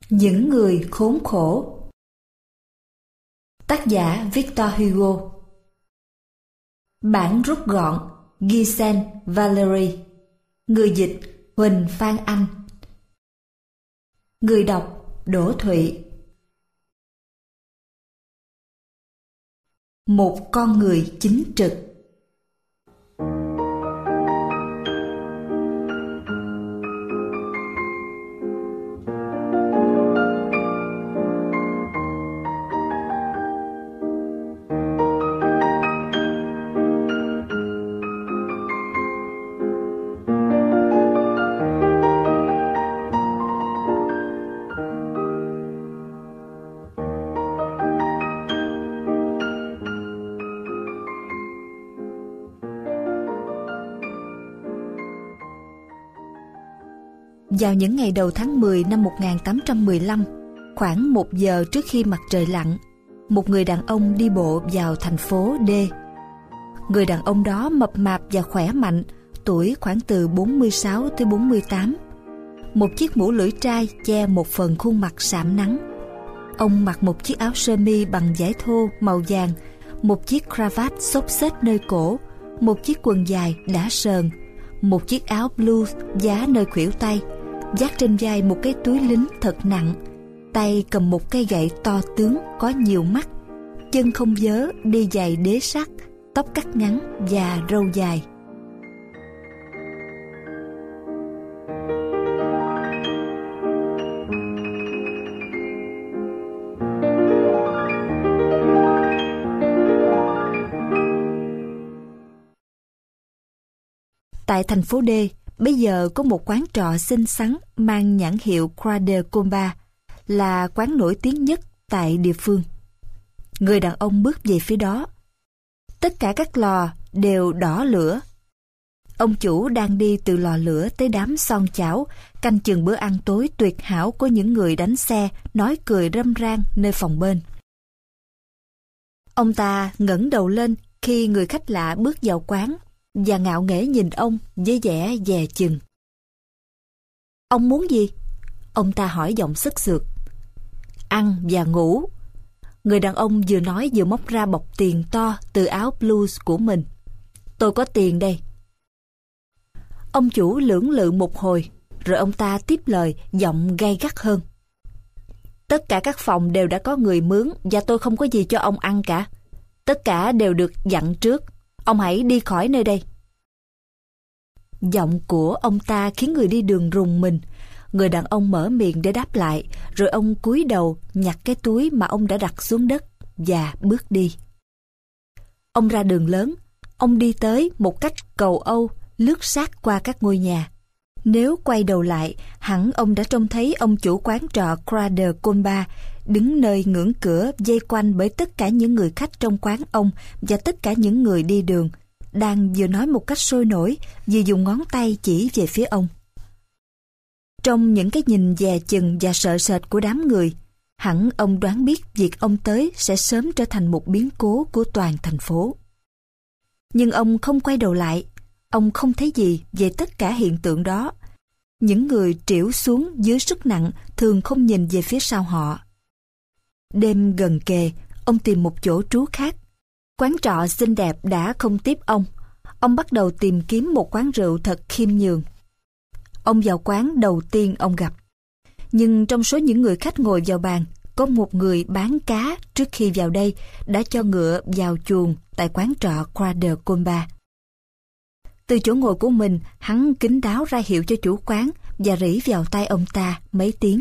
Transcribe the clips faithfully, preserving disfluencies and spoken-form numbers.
Những người khốn khổ. Tác giả Victor Hugo. Bản rút gọn Gisèle Valery. Người dịch Huỳnh Phan Anh. Người đọc Đỗ Thụy. Một con người chính trực. Vào những ngày đầu tháng mười năm một nghìn tám trăm mười lăm, khoảng một giờ trước khi mặt trời lặn, một người đàn ông đi bộ vào thành phố D. Người đàn ông đó mập mạp và khỏe mạnh, tuổi khoảng từ bốn mươi sáu tới bốn mươi tám. Một chiếc mũ lưỡi trai che một phần khuôn mặt sạm nắng. Ông mặc một chiếc áo sơ mi bằng vải thô màu vàng, một chiếc cravat xốc xếch nơi cổ, một chiếc quần dài đã sờn, một chiếc áo blue vá nơi khuỷu tay, vác trên vai một cái túi lính thật nặng, tay cầm một cây gậy to tướng có nhiều mắt, chân không vớ, đi giày đế sắt, tóc cắt ngắn và râu dài. Tại thành phố D, bây giờ có một quán trọ xinh xắn mang nhãn hiệu Croix de Combat, là quán nổi tiếng nhất tại địa phương. Người đàn ông bước về phía đó. Tất cả các lò đều đỏ lửa. Ông chủ đang đi từ lò lửa tới đám son chảo, canh chừng bữa ăn tối tuyệt hảo của những người đánh xe, nói cười râm ran nơi phòng bên. Ông ta ngẩng đầu lên khi người khách lạ bước vào quán và ngạo nghễ nhìn ông với vẻ dè chừng. Ông muốn gì? Ông ta hỏi giọng sức sượt. Ăn và ngủ. Người đàn ông vừa nói vừa móc ra bọc tiền to từ áo blues của mình. Tôi có tiền đây. Ông chủ lưỡng lự một hồi, rồi ông ta tiếp lời giọng gay gắt hơn. Tất cả các phòng đều đã có người mướn và tôi không có gì cho ông ăn cả. Tất cả đều được dặn trước. Ông hãy đi khỏi nơi đây. Giọng của ông ta khiến người đi đường rùng mình. Người đàn ông mở miệng để đáp lại, rồi ông cúi đầu nhặt cái túi mà ông đã đặt xuống đất và bước đi. Ông ra đường lớn. Ông đi tới một cách cầu Âu, lướt sát qua các ngôi nhà. Nếu quay đầu lại, hẳn ông đã trông thấy ông chủ quán trọ Croix de Combat đứng nơi ngưỡng cửa, vây quanh bởi tất cả những người khách trong quán ông và tất cả những người đi đường, đang vừa nói một cách sôi nổi, vừa dùng ngón tay chỉ về phía ông. Trong những cái nhìn dè chừng và sợ sệt của đám người, hẳn ông đoán biết việc ông tới sẽ sớm trở thành một biến cố của toàn thành phố. Nhưng ông không quay đầu lại. Ông không thấy gì về tất cả hiện tượng đó. Những người trĩu xuống dưới sức nặng thường không nhìn về phía sau họ. Đêm gần kề, ông tìm một chỗ trú khác. Quán trọ xinh đẹp đã không tiếp ông. Ông bắt đầu tìm kiếm một quán rượu thật khiêm nhường. Ông vào quán đầu tiên ông gặp. Nhưng trong số những người khách ngồi vào bàn, có một người bán cá trước khi vào đây đã cho ngựa vào chuồng tại quán trọ Croix de Combat. Từ chỗ ngồi của mình, hắn kín đáo ra hiệu cho chủ quán và rỉ vào tai ông ta mấy tiếng.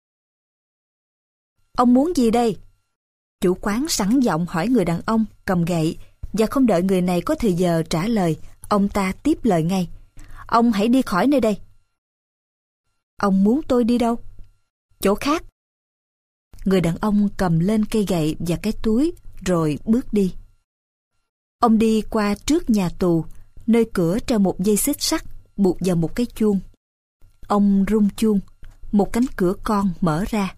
Ông muốn gì đây? Chủ quán sẵn giọng hỏi người đàn ông cầm gậy, và không đợi người này có thời giờ trả lời, ông ta tiếp lời ngay. Ông hãy đi khỏi nơi đây. Ông muốn tôi đi đâu? Chỗ khác. Người đàn ông cầm lên cây gậy và cái túi, rồi bước đi. Ông đi qua trước nhà tù, nơi cửa treo một dây xích sắt buộc vào một cái chuông. Ông rung chuông, một cánh cửa con mở ra.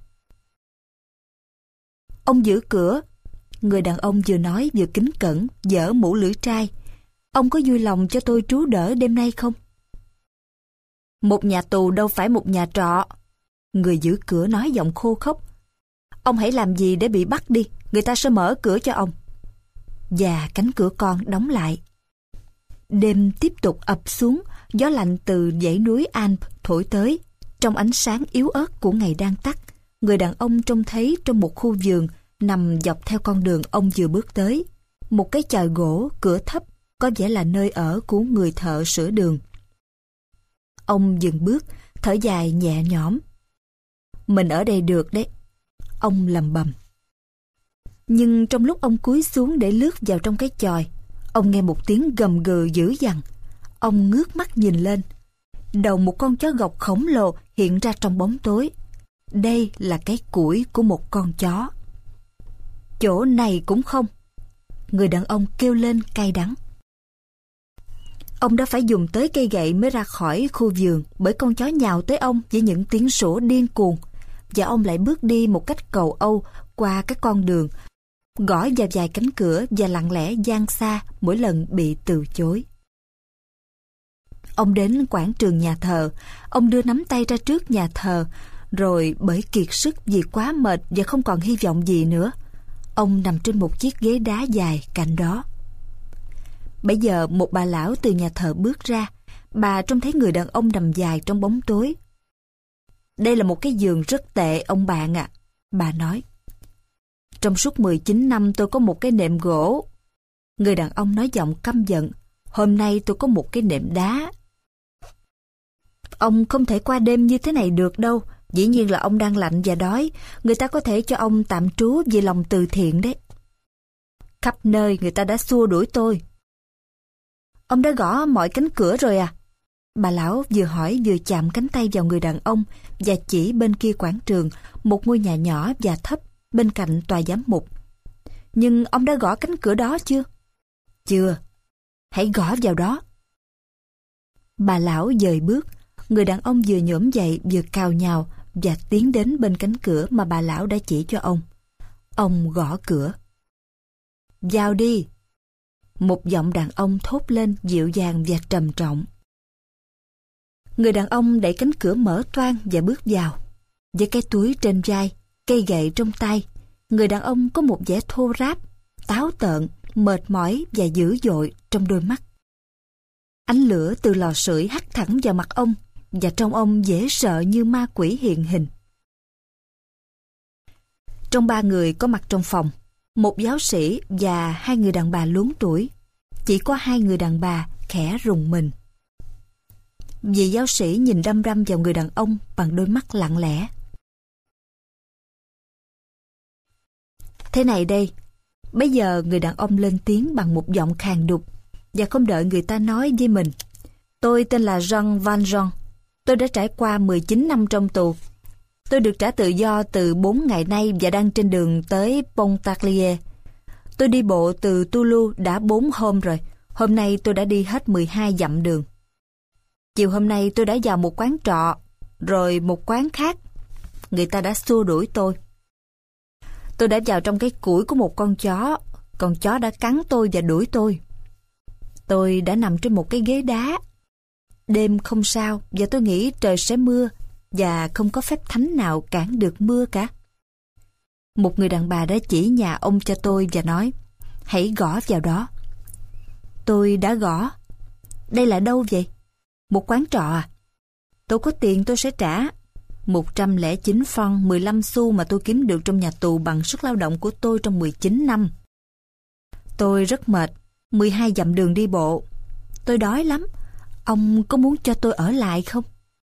Ông giữ cửa. Người đàn ông vừa nói vừa kính cẩn, giở mũ lưỡi trai. Ông có vui lòng cho tôi trú đỡ đêm nay không? Một nhà tù đâu phải một nhà trọ. Người giữ cửa nói giọng khô khốc. Ông hãy làm gì để bị bắt đi, người ta sẽ mở cửa cho ông. Và cánh cửa con đóng lại. Đêm tiếp tục ập xuống, gió lạnh từ dãy núi Alps thổi tới. Trong ánh sáng yếu ớt của ngày đang tắt, người đàn ông trông thấy trong một khu vườn nằm dọc theo con đường ông vừa bước tới. Một cái chòi gỗ, cửa thấp, có vẻ là nơi ở của người thợ sửa đường. Ông dừng bước, thở dài nhẹ nhõm. Mình ở đây được đấy, ông lầm bầm. Nhưng trong lúc ông cúi xuống để lướt vào trong cái chòi, ông nghe một tiếng gầm gừ dữ dằn. Ông ngước mắt nhìn lên. Đầu một con chó gộc khổng lồ hiện ra trong bóng tối. Đây là cái củi của một con chó. Chỗ này cũng không. Người đàn ông kêu lên cay đắng. Ông đã phải dùng tới cây gậy mới ra khỏi khu vườn, bởi con chó nhào tới ông với những tiếng sủa điên cuồng. Và ông lại bước đi một cách cầu âu qua các con đường, gõ vào vài cánh cửa và lặng lẽ gian xa mỗi lần bị từ chối. Ông đến quảng trường nhà thờ. Ông đưa nắm tay ra trước nhà thờ, rồi bởi kiệt sức vì quá mệt và không còn hy vọng gì nữa, ông nằm trên một chiếc ghế đá dài cạnh đó. Bấy giờ một bà lão từ nhà thờ bước ra. Bà trông thấy người đàn ông nằm dài trong bóng tối. Đây là một cái giường rất tệ ông bạn ạ, à, bà nói. Trong suốt mười chín năm tôi có một cái nệm gỗ. Người đàn ông nói giọng căm giận. Hôm nay tôi có một cái nệm đá. Ông không thể qua đêm như thế này được đâu. Dĩ nhiên là ông đang lạnh và đói. Người ta có thể cho ông tạm trú vì lòng từ thiện đấy. Khắp nơi người ta đã xua đuổi tôi. Ông đã gõ mọi cánh cửa rồi à? Bà lão vừa hỏi vừa chạm cánh tay vào người đàn ông và chỉ bên kia quảng trường, một ngôi nhà nhỏ và thấp bên cạnh tòa giám mục. Nhưng ông đã gõ cánh cửa đó chưa? Chưa. Hãy gõ vào đó. Bà lão dời bước. Người đàn ông vừa nhổm dậy vừa cào nhào và tiến đến bên cánh cửa mà bà lão đã chỉ cho ông. Ông gõ cửa. Vào đi. Một giọng đàn ông thốt lên dịu dàng và trầm trọng. Người đàn ông đẩy cánh cửa mở toang và bước vào. Với cái túi trên vai, cây gậy trong tay, người đàn ông có một vẻ thô ráp, táo tợn, mệt mỏi và dữ dội trong đôi mắt. Ánh lửa từ lò sưởi hắt thẳng vào mặt ông và trông ông dễ sợ như ma quỷ hiện hình. Trong ba người có mặt trong phòng, một giáo sĩ và hai người đàn bà luống tuổi. Chỉ có hai người đàn bà khẽ rùng mình. Vị giáo sĩ nhìn đăm đăm vào người đàn ông bằng đôi mắt lặng lẽ. Thế này đây, bây giờ người đàn ông lên tiếng bằng một giọng khàn đục và không đợi người ta nói với mình. Tôi tên là Jean Valjean. Tôi đã trải qua mười chín năm trong tù. Tôi được trả tự do từ bốn ngày nay và đang trên đường tới Pontarlier. Tôi đi bộ từ Toulouse đã bốn hôm rồi. Hôm nay tôi đã đi hết mười hai dặm đường. Chiều hôm nay tôi đã vào một quán trọ, rồi một quán khác. Người ta đã xua đuổi tôi. Tôi đã vào trong cái củi của một con chó. Con chó đã cắn tôi và đuổi tôi. Tôi đã nằm trên một cái ghế đá. Đêm không sao và tôi nghĩ trời sẽ mưa và không có phép thánh nào cản được mưa cả. Một người đàn bà đã chỉ nhà ông cho tôi và nói, hãy gõ vào đó. Tôi đã gõ. Đây là đâu vậy? Một quán trọ à? Tôi có tiền tôi sẽ trả. một trăm lẻ chín franc mười lăm xu mà tôi kiếm được trong nhà tù bằng sức lao động của tôi trong mười chín năm. Tôi rất mệt, mười hai dặm đường đi bộ. Tôi đói lắm. Ông có muốn cho tôi ở lại không?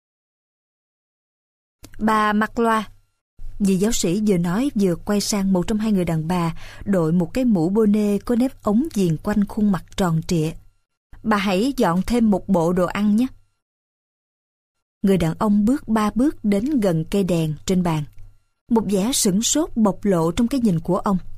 Bà mặc loa. Vị giáo sĩ vừa nói vừa quay sang một trong hai người đàn bà đội một cái mũ bonnet có nếp ống viền quanh khuôn mặt tròn trịa. Bà hãy dọn thêm một bộ đồ ăn nhé. Người đàn ông bước ba bước đến gần cây đèn trên bàn. Một vẻ sửng sốt bộc lộ trong cái nhìn của ông.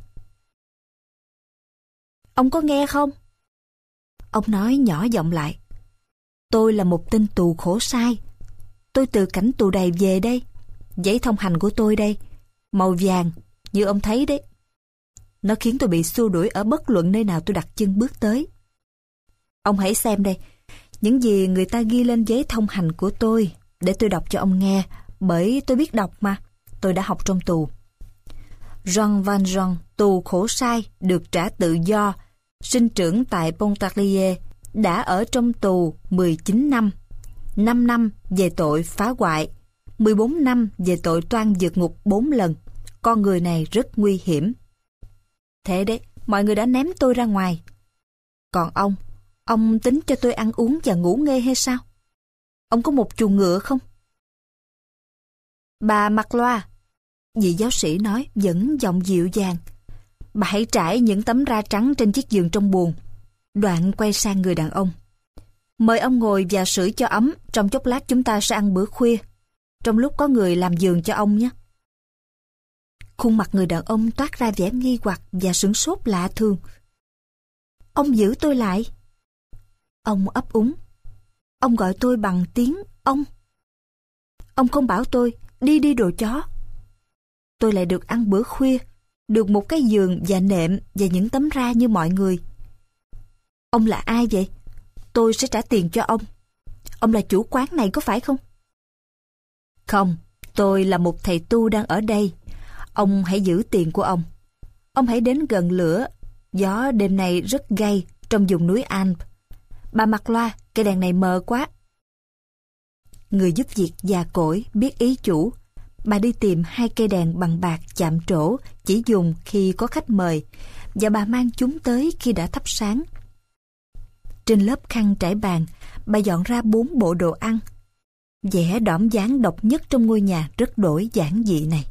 Ông có nghe không? Ông nói nhỏ giọng lại. Tôi là một tên tù khổ sai. Tôi từ cảnh tù đầy về đây. Giấy thông hành của tôi đây, màu vàng, như ông thấy đấy. Nó khiến tôi bị xua đuổi ở bất luận nơi nào tôi đặt chân bước tới. Ông hãy xem đây, những gì người ta ghi lên giấy thông hành của tôi, để tôi đọc cho ông nghe bởi tôi biết đọc mà. Tôi đã học trong tù. Jean Valjean, tù khổ sai, được trả tự do, sinh trưởng tại Pontarlier, đã ở trong tù mười chín năm, năm năm về tội phá hoại, mười bốn năm về tội toan vượt ngục bốn lần. Con người này rất nguy hiểm. Thế đấy, mọi người đã ném tôi ra ngoài. Còn ông, ông tính cho tôi ăn uống và ngủ nghê hay sao? Ông có một chuồng ngựa không? Bà Magloire, vị giáo sĩ nói vẫn giọng dịu dàng. Bà hãy trải những tấm ra trắng trên chiếc giường trong buồng. Đoạn quay sang người đàn ông. Mời ông ngồi và sưởi cho ấm, trong chốc lát chúng ta sẽ ăn bữa khuya. Trong lúc có người làm giường cho ông nhé. Khuôn mặt người đàn ông toát ra vẻ nghi hoặc và sửng sốt lạ thường. Ông giữ tôi lại. Ông ấp úng. Ông gọi tôi bằng tiếng ông. Ông không bảo tôi đi đi đồ chó. Tôi lại được ăn bữa khuya, được một cái giường và nệm và những tấm ra như mọi người. Ông là ai vậy? Tôi sẽ trả tiền cho ông. Ông là chủ quán này có phải không? Không, tôi là một thầy tu đang ở đây. Ông hãy giữ tiền của ông. Ông hãy đến gần lửa. Gió đêm nay rất gay trong vùng núi Alpes. Bà Magloire, cây đèn này mờ quá. Người giúp việc già cỗi biết ý chủ. Bà đi tìm hai cây đèn bằng bạc chạm trổ chỉ dùng khi có khách mời, và bà mang chúng tới khi đã thắp sáng. Trên lớp khăn trải bàn, bà dọn ra bốn bộ đồ ăn. Vẻ đỏm dáng độc nhất trong ngôi nhà rất đổi giản dị này.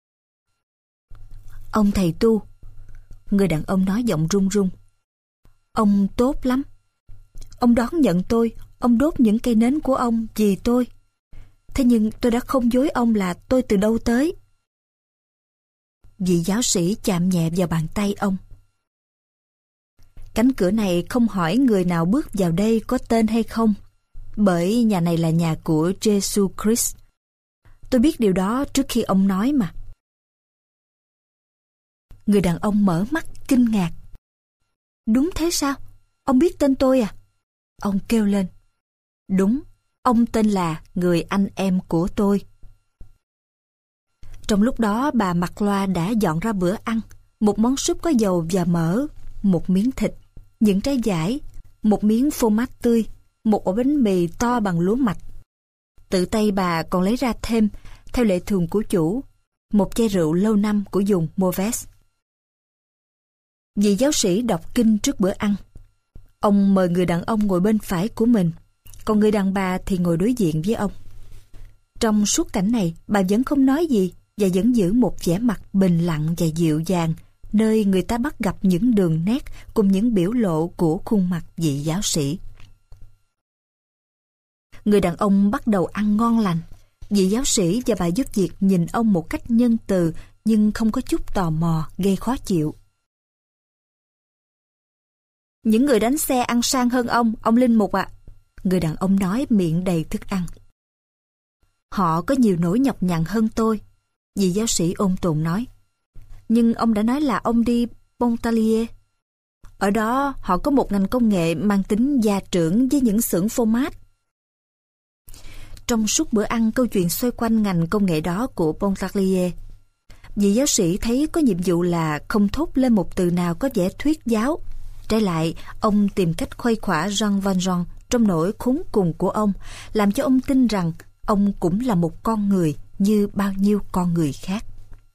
Ông thầy tu, người đàn ông nói giọng run run. Ông tốt lắm. Ông đón nhận tôi, ông đốt những cây nến của ông vì tôi. Thế nhưng tôi đã không dối ông là tôi từ đâu tới. Vị giáo sĩ chạm nhẹ vào bàn tay ông. Cánh cửa này không hỏi người nào bước vào đây có tên hay không, bởi nhà này là nhà của Jesus Christ. Tôi biết điều đó trước khi ông nói mà. Người đàn ông mở mắt kinh ngạc. Đúng thế sao? Ông biết tên tôi à? Ông kêu lên. Đúng, ông tên là người anh em của tôi. Trong lúc đó bà Magloire đã dọn ra bữa ăn. Một món súp có dầu và mỡ, một miếng thịt, những trái dải, một miếng phô mát tươi, một ổ bánh mì to bằng lúa mạch. Tự tay bà còn lấy ra thêm, theo lệ thường của chủ, một chai rượu lâu năm của vùng Mourvèdre. Vị giáo sĩ đọc kinh trước bữa ăn. Ông mời người đàn ông ngồi bên phải của mình, còn người đàn bà thì ngồi đối diện với ông. Trong suốt cảnh này, bà vẫn không nói gì và vẫn giữ một vẻ mặt bình lặng và dịu dàng, nơi người ta bắt gặp những đường nét cùng những biểu lộ của khuôn mặt vị giáo sĩ. Người đàn ông bắt đầu ăn ngon lành. Vị giáo sĩ và bà giúp việc nhìn ông một cách nhân từ nhưng không có chút tò mò gây khó chịu. Những người đánh xe ăn sang hơn ông, ông Linh Mục ạ. À. Người đàn ông nói miệng đầy thức ăn. Họ có nhiều nỗi nhọc nhằn hơn tôi, vị giáo sĩ ôn tồn nói. Nhưng ông đã nói là ông đi Pontarlier. Ở đó họ có một ngành công nghệ mang tính gia trưởng với những xưởng phô mát. Trong suốt bữa ăn, câu chuyện xoay quanh ngành công nghệ đó của Pontarlier. Vị giáo sĩ thấy có nhiệm vụ là không thốt lên một từ nào có vẻ thuyết giáo. Trái lại, ông tìm cách khuây khỏa Jean Valjean trong nỗi khốn cùng của ông, làm cho ông tin rằng ông cũng là một con người như bao nhiêu con người khác.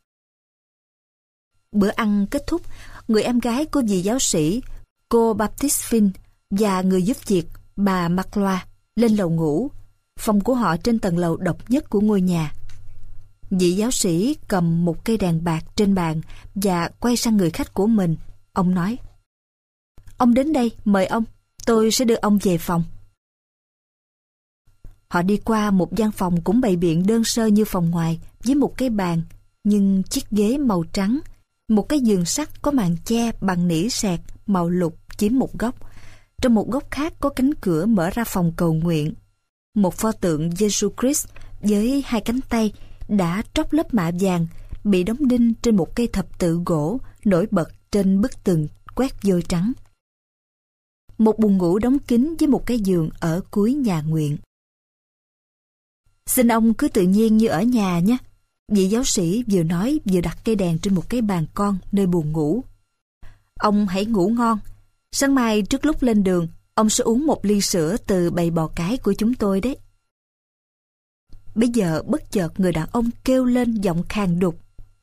Bữa ăn kết thúc, người em gái của vị giáo sĩ, cô Baptiste và người giúp việc, bà Magloire, lên lầu ngủ. Phòng của họ trên tầng lầu độc nhất của ngôi nhà. Vị giáo sĩ cầm một cây đèn bạc trên bàn và quay sang người khách của mình. Ông nói: Ông đến đây, mời ông, tôi sẽ đưa ông về phòng. Họ đi qua một gian phòng cũng bày biện đơn sơ như phòng ngoài, với một cái bàn, nhưng chiếc ghế màu trắng, một cái giường sắt có màn che bằng nỉ sẹt màu lục chiếm một góc. Trong một góc khác có cánh cửa mở ra phòng cầu nguyện. Một pho tượng Jesus Christ với hai cánh tay đã tróc lớp mạ vàng bị đóng đinh trên một cây thập tự gỗ nổi bật trên bức tường quét vôi trắng. Một buồng ngủ đóng kín với một cái giường ở cuối nhà nguyện. Xin ông cứ tự nhiên như ở nhà nhé. Vị giáo sĩ vừa nói vừa đặt cây đèn trên một cái bàn con nơi buồng ngủ. Ông hãy ngủ ngon. Sáng mai trước lúc lên đường, ông sẽ uống một ly sữa từ bầy bò cái của chúng tôi đấy. Bây giờ bất chợt người đàn ông kêu lên giọng khàn đục.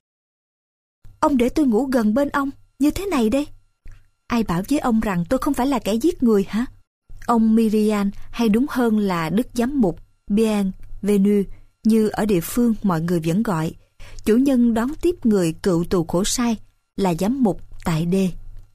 Ông để tôi ngủ gần bên ông, như thế này đây. Ai bảo với ông rằng tôi không phải là kẻ giết người hả? Ông Myrian, hay đúng hơn là Đức Giám mục Bienvenu, như ở địa phương mọi người vẫn gọi, chủ nhân đón tiếp người cựu tù khổ sai, là giám mục tại đê.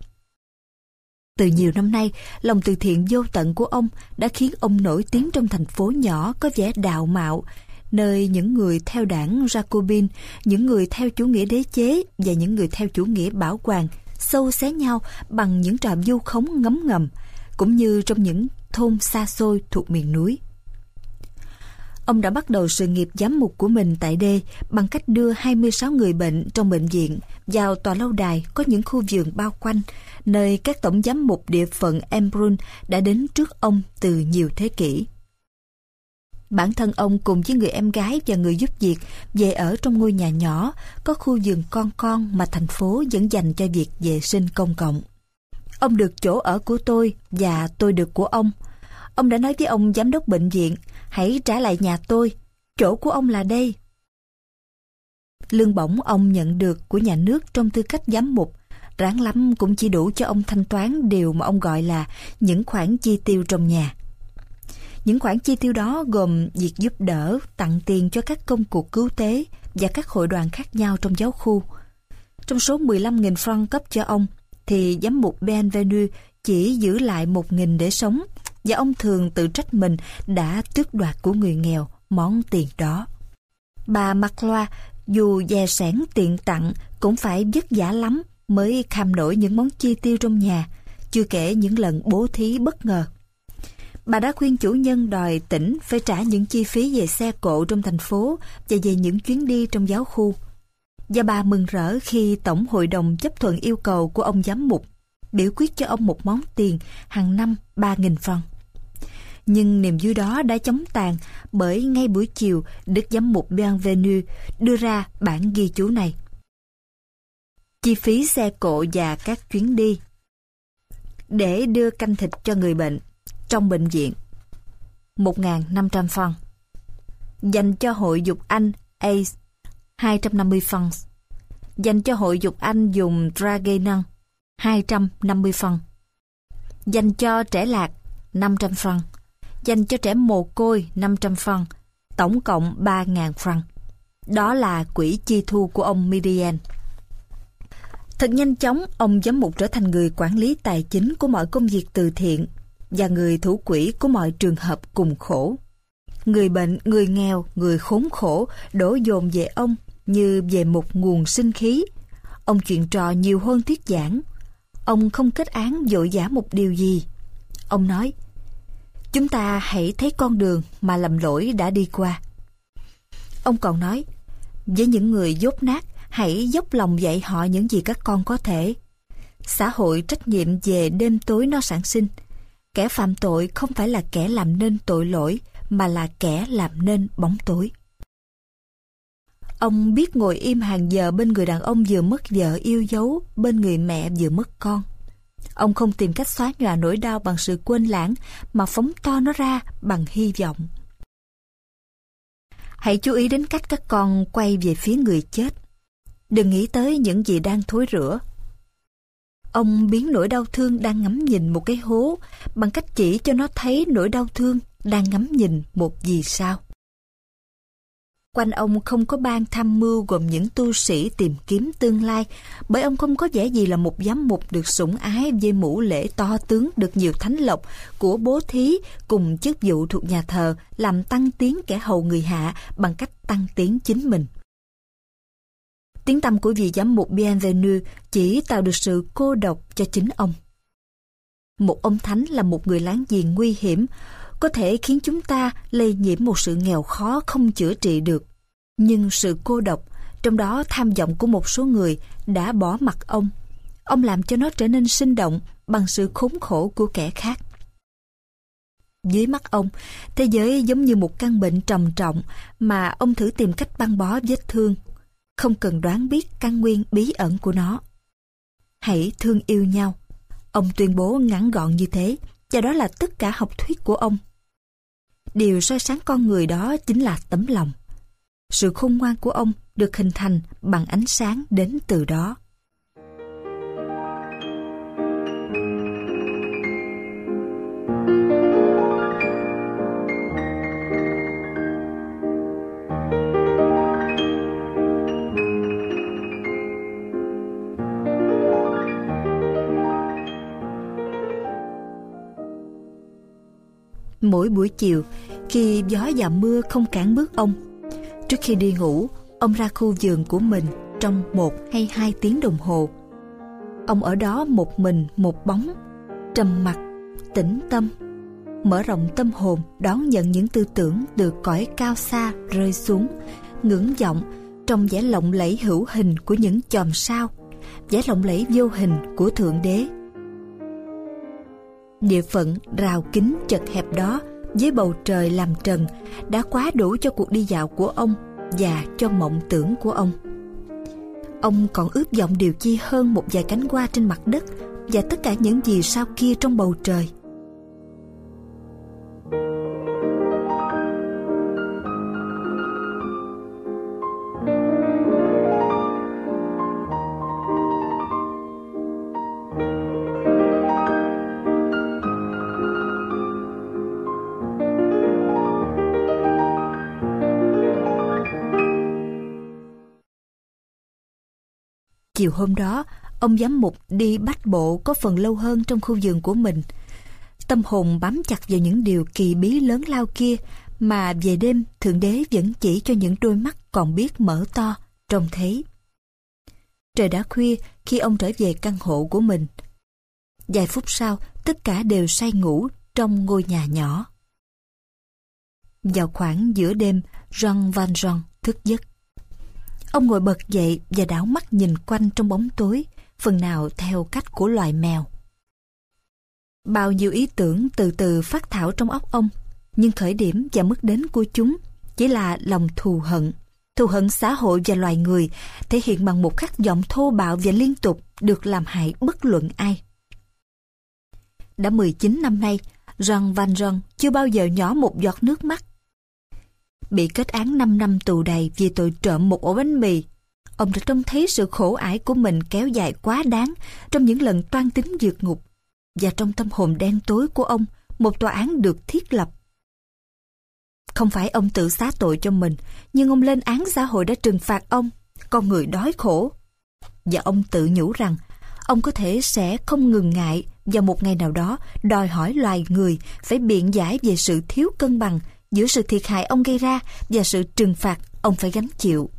Từ nhiều năm nay, lòng từ thiện vô tận của ông đã khiến ông nổi tiếng trong thành phố nhỏ có vẻ đạo mạo, nơi những người theo đảng Jacobin, những người theo chủ nghĩa đế chế và những người theo chủ nghĩa bảo hoàng xâu xé nhau bằng những trò vu khống ngấm ngầm, cũng như trong những thôn xa xôi thuộc miền núi. Ông đã bắt đầu sự nghiệp giám mục của mình tại đê bằng cách đưa hai mươi sáu người bệnh trong bệnh viện vào tòa lâu đài có những khu vườn bao quanh, nơi các tổng giám mục địa phận Embrun đã đến trước ông từ nhiều thế kỷ. Bản thân ông cùng với người em gái và người giúp việc về ở trong ngôi nhà nhỏ có khu vườn con con mà thành phố vẫn dành cho việc vệ sinh công cộng. Ông được chỗ ở của tôi và tôi được của ông. Ông đã nói với ông giám đốc bệnh viện, hãy trả lại nhà tôi, chỗ của ông là đây. Lương bổng ông nhận được của nhà nước trong tư cách giám mục, ráng lắm cũng chỉ đủ cho ông thanh toán điều mà ông gọi là những khoản chi tiêu trong nhà. Những khoản chi tiêu đó gồm việc giúp đỡ, tặng tiền cho các công cuộc cứu tế và các hội đoàn khác nhau trong giáo khu. Trong số mười lăm nghìn franc cấp cho ông, thì giám mục Bienvenu chỉ giữ lại một nghìn để sống, và ông thường tự trách mình đã tước đoạt của người nghèo món tiền đó. Bà Macloa dù dè sẻn tiền tặng cũng phải vất vả lắm mới kham nổi những món chi tiêu trong nhà, chưa kể những lần bố thí bất ngờ. Bà đã khuyên chủ nhân đòi tỉnh phải trả những chi phí về xe cộ trong thành phố và về những chuyến đi trong giáo khu. Và bà mừng rỡ khi Tổng hội đồng chấp thuận yêu cầu của ông giám mục, biểu quyết cho ông một món tiền hàng năm ba nghìn franc. Nhưng niềm vui đó đã chóng tàn bởi ngay buổi chiều Đức Giám mục Bienvenu đưa ra bản ghi chú này. Chi phí xe cộ và các chuyến đi để đưa canh thịt cho người bệnh trong bệnh viện một nghìn năm trăm franc. Dành cho hội dục Anh A C E hai trăm năm mươi franc. Dành cho hội dục Anh dùng Dragenon hai trăm năm mươi franc. Dành cho trẻ lạc năm trăm franc. Dành cho trẻ mồ côi năm trăm franc. Tổng cộng ba nghìn franc. Đó là quỹ chi thu của ông Myrian. Thật nhanh chóng, ông giám mục trở thành người quản lý tài chính của mọi công việc từ thiện và người thủ quỹ của mọi trường hợp cùng khổ. Người bệnh, người nghèo, người khốn khổ đổ dồn về ông như về một nguồn sinh khí. Ông chuyện trò nhiều hơn thuyết giảng. Ông không kết án vội vã một điều gì. Ông nói, chúng ta hãy thấy con đường mà lầm lỗi đã đi qua. Ông còn nói, với những người dốt nát, hãy dốc lòng dạy họ những gì các con có thể. Xã hội trách nhiệm về đêm tối nó sản sinh. Kẻ phạm tội không phải là kẻ làm nên tội lỗi, mà là kẻ làm nên bóng tối. Ông biết ngồi im hàng giờ bên người đàn ông vừa mất vợ yêu dấu, bên người mẹ vừa mất con. Ông không tìm cách xóa nhòa nỗi đau bằng sự quên lãng, mà phóng to nó ra bằng hy vọng. Hãy chú ý đến cách các con quay về phía người chết. Đừng nghĩ tới những gì đang thối rữa. Ông biến nỗi đau thương đang ngắm nhìn một cái hố bằng cách chỉ cho nó thấy nỗi đau thương đang ngắm nhìn một vì sao. Quanh ông không có ban tham mưu gồm những tu sĩ tìm kiếm tương lai, bởi ông không có vẻ gì là một giám mục được sủng ái với mũ lễ to tướng được nhiều thánh lộc của bố thí cùng chức vụ thuộc nhà thờ làm tăng tiến kẻ hầu người hạ bằng cách tăng tiến chính mình. Tiếng tăm của vị giám mục Bienvenu chỉ tạo được sự cô độc cho chính ông. Một ông thánh là một người láng giềng nguy hiểm, có thể khiến chúng ta lây nhiễm một sự nghèo khó không chữa trị được. Nhưng sự cô độc, trong đó tham vọng của một số người, đã bỏ mặc ông. Ông làm cho nó trở nên sinh động bằng sự khốn khổ của kẻ khác. Dưới mắt ông, thế giới giống như một căn bệnh trầm trọng mà ông thử tìm cách băng bó vết thương, không cần đoán biết căn nguyên bí ẩn của nó. Hãy thương yêu nhau. Ông tuyên bố ngắn gọn như thế, và đó là tất cả học thuyết của ông. Điều soi sáng con người đó chính là tấm lòng. Sự khôn ngoan của ông được hình thành bằng ánh sáng đến từ đó. Mỗi buổi chiều, khi gió và mưa không cản bước ông, trước khi đi ngủ, ông ra khu vườn của mình trong một hay hai tiếng đồng hồ. Ông ở đó một mình một bóng, trầm mặc, tĩnh tâm, mở rộng tâm hồn đón nhận những tư tưởng từ cõi cao xa rơi xuống, ngưỡng vọng trong vẻ lộng lẫy hữu hình của những chòm sao, vẻ lộng lẫy vô hình của Thượng Đế. Địa phận rào kính chật hẹp đó với bầu trời làm trần đã quá đủ cho cuộc đi dạo của ông và cho mộng tưởng của ông. Ông còn ước vọng điều chi hơn một vài cánh hoa trên mặt đất và tất cả những vì sao kia trong bầu trời. Chiều hôm đó, ông giám mục đi bách bộ có phần lâu hơn trong khu vườn của mình. Tâm hồn bám chặt vào những điều kỳ bí lớn lao kia mà về đêm Thượng Đế vẫn chỉ cho những đôi mắt còn biết mở to, trông thấy. Trời đã khuya khi ông trở về căn hộ của mình. Vài phút sau, tất cả đều say ngủ trong ngôi nhà nhỏ. Vào khoảng giữa đêm, Jean Valjean thức giấc. Ông ngồi bật dậy và đảo mắt nhìn quanh trong bóng tối, phần nào theo cách của loài mèo. Bao nhiêu ý tưởng từ từ phát thảo trong óc ông, nhưng khởi điểm và mức đến của chúng chỉ là lòng thù hận, thù hận xã hội và loài người, thể hiện bằng một khát vọng thô bạo và liên tục được làm hại bất luận ai. Đã mười chín năm nay, Jean Valjean chưa bao giờ nhỏ một giọt nước mắt. Bị kết án năm năm tù đầy vì tội trộm một ổ bánh mì, ông đã trông thấy sự khổ ải của mình kéo dài quá đáng trong những lần toan tính vượt ngục, và trong tâm hồn đen tối của ông, một tòa án được thiết lập. Không phải ông tự xá tội cho mình, nhưng ông lên án xã hội đã trừng phạt ông, con người đói khổ. Và ông tự nhủ rằng, ông có thể sẽ không ngừng ngại vào một ngày nào đó đòi hỏi loài người phải biện giải về sự thiếu cân bằng giữa sự thiệt hại ông gây ra và sự trừng phạt ông phải gánh chịu.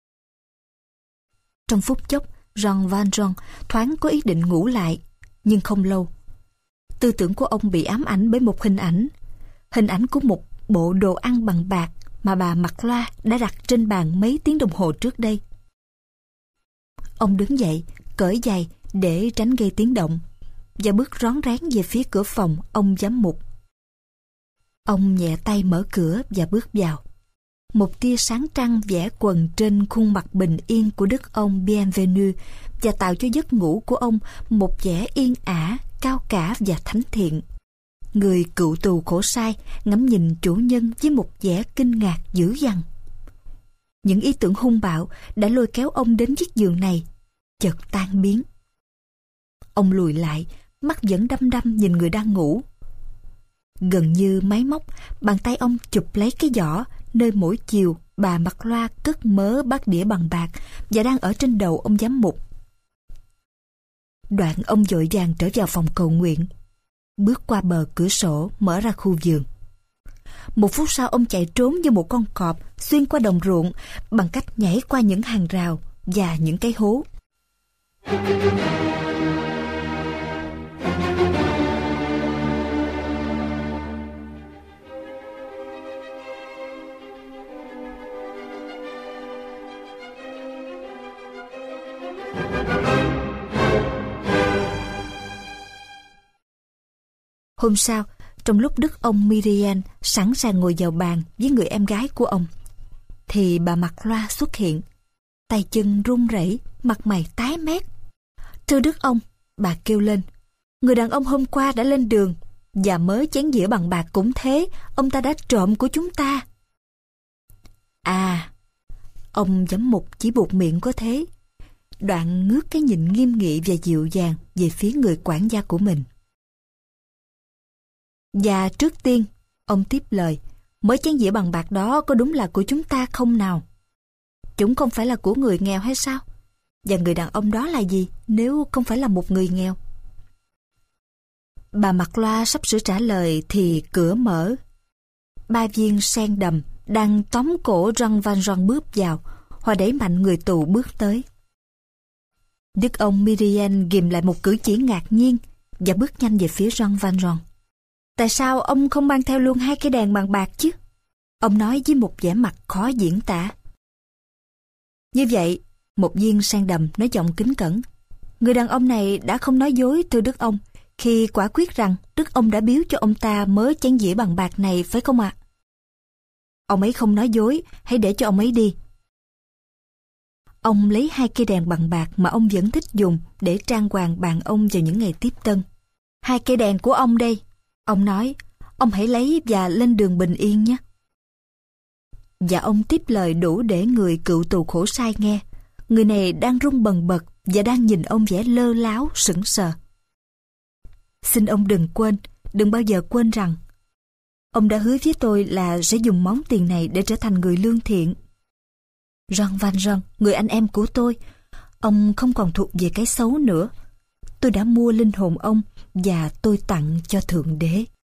Trong phút chốc, Jean Valjean thoáng có ý định ngủ lại, nhưng không lâu. Tư tưởng của ông bị ám ảnh bởi một hình ảnh, hình ảnh của một bộ đồ ăn bằng bạc mà bà Mặc Loa đã đặt trên bàn mấy tiếng đồng hồ trước đây. Ông đứng dậy, cởi giày để tránh gây tiếng động, và bước rón rén về phía cửa phòng ông giám mục. Ông nhẹ tay mở cửa và bước vào. Một tia sáng trăng vẽ quần trên khuôn mặt bình yên của đức ông Bienvenu và tạo cho giấc ngủ của ông một vẻ yên ả, cao cả và thánh thiện. Người cựu tù khổ sai ngắm nhìn chủ nhân với một vẻ kinh ngạc dữ dằn. Những ý tưởng hung bạo đã lôi kéo ông đến chiếc giường này chợt tan biến. Ông lùi lại, mắt vẫn đăm đăm nhìn người đang ngủ. Gần như máy móc, bàn tay ông chụp lấy cái giỏ nơi mỗi chiều bà Mặc Loa cất mớ bát đĩa bằng bạc và đang ở trên đầu ông giám mục. Đoạn ông vội vàng trở vào phòng cầu nguyện, bước qua bờ cửa sổ mở ra khu vườn. Một phút sau ông chạy trốn như một con cọp xuyên qua đồng ruộng bằng cách nhảy qua những hàng rào và những cái hố. Hôm sau, trong lúc đức ông Myriel sẵn sàng ngồi vào bàn với người em gái của ông, thì bà Mặc Loa xuất hiện, tay chân run rẩy, mặt mày tái mét. Thưa đức ông, bà kêu lên, người đàn ông hôm qua đã lên đường, và mới chén dĩa bằng bạc cũng thế, ông ta đã trộm của chúng ta. À, ông giám mục chỉ buộc miệng có thế, đoạn ngước cái nhìn nghiêm nghị và dịu dàng về phía người quản gia của mình. Và trước tiên, ông tiếp lời, mới chén dĩa bằng bạc đó có đúng là của chúng ta không nào? Chúng không phải là của người nghèo hay sao? Và người đàn ông đó là gì nếu không phải là một người nghèo? Bà Mặc Loa sắp sửa trả lời thì cửa mở. Ba viên sen đầm đang tóm cổ Jean Valjean bước vào, họ đẩy mạnh người tù bước tới. Đức ông Myriel ghìm lại một cử chỉ ngạc nhiên và bước nhanh về phía Jean Valjean. Tại sao ông không mang theo luôn hai cái đèn bằng bạc chứ? Ông nói với một vẻ mặt khó diễn tả. Như vậy, một viên sen đầm nói giọng kính cẩn. Người đàn ông này đã không nói dối thưa đức ông, khi quả quyết rằng đức ông đã biếu cho ông ta mớ chén dĩa bằng bạc này phải không ạ? À? Ông ấy không nói dối, hãy để cho ông ấy đi. Ông lấy hai cây đèn bằng bạc mà ông vẫn thích dùng để trang hoàng bàn ông vào những ngày tiếp tân. Hai cây đèn của ông đây. Ông nói, ông hãy lấy và lên đường bình yên nhé. Và ông tiếp lời đủ để người cựu tù khổ sai nghe. Người này đang run bần bật và đang nhìn ông vẻ lơ láo, sững sờ. Xin ông đừng quên, đừng bao giờ quên rằng ông đã hứa với tôi là sẽ dùng món tiền này để trở thành người lương thiện. Jean Valjean, người anh em của tôi, ông không còn thuộc về cái xấu nữa. Tôi đã mua linh hồn ông và tôi tặng cho Thượng Đế.